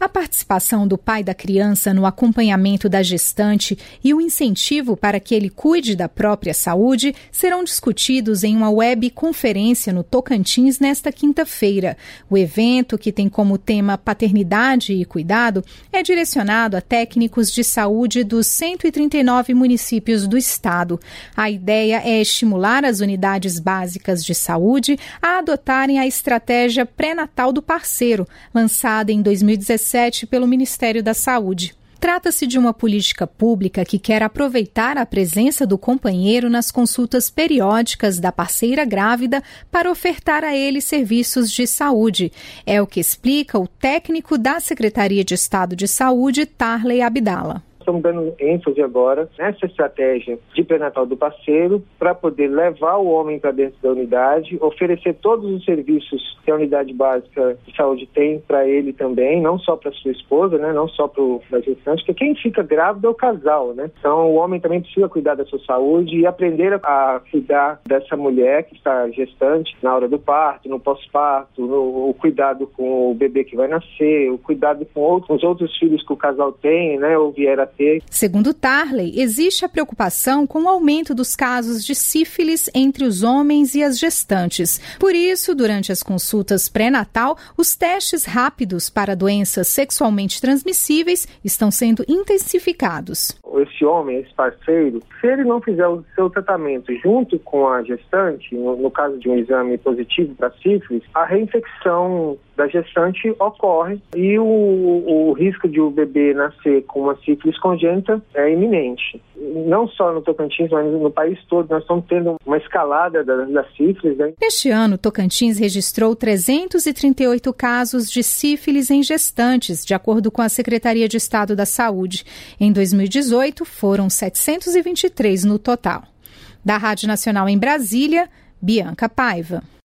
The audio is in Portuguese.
A participação do pai da criança no acompanhamento da gestante e o incentivo para que ele cuide da própria saúde serão discutidos em uma webconferência no Tocantins nesta quinta-feira. O evento, que tem como tema paternidade e cuidado, é direcionado a técnicos de saúde dos 139 municípios do estado. A ideia é estimular as unidades básicas de saúde a adotarem a estratégia pré-natal do parceiro, lançada em 2017 pelo Ministério da Saúde. Trata-se de uma política pública que quer aproveitar a presença do companheiro nas consultas periódicas da parceira grávida para ofertar a ele serviços de saúde. É o que explica o técnico da Secretaria de Estado de Saúde, Tarley Abdala. Estamos dando ênfase agora nessa estratégia de pré-natal do parceiro para poder levar o homem para dentro da unidade, oferecer todos os serviços que a unidade básica de saúde tem para ele também, não só para sua esposa, né, não só para a gestante, porque quem fica grávida é o casal, né? Então o homem também precisa cuidar da sua saúde e aprender a cuidar dessa mulher que está gestante na hora do parto, no pós-parto, o cuidado com o bebê que vai nascer, o cuidado com os outros filhos que o casal tem, né, ou vier a ter. Segundo Tarley, existe a preocupação com o aumento dos casos de sífilis entre os homens e as gestantes. Por isso, durante as consultas pré-natal, os testes rápidos para doenças sexualmente transmissíveis estão sendo intensificados. Esse homem, esse parceiro, se ele não fizer o seu tratamento junto com a gestante, no caso de um exame positivo para sífilis, a reinfecção da gestante ocorre e o risco de o bebê nascer com uma sífilis congênita é iminente. Não só no Tocantins, mas no país todo, nós estamos tendo uma escalada da sífilis. Né? Neste ano, Tocantins registrou 338 casos de sífilis em gestantes, de acordo com a Secretaria de Estado da Saúde. Em 2018, foram 723 no total. Da Rádio Nacional em Brasília, Bianca Paiva.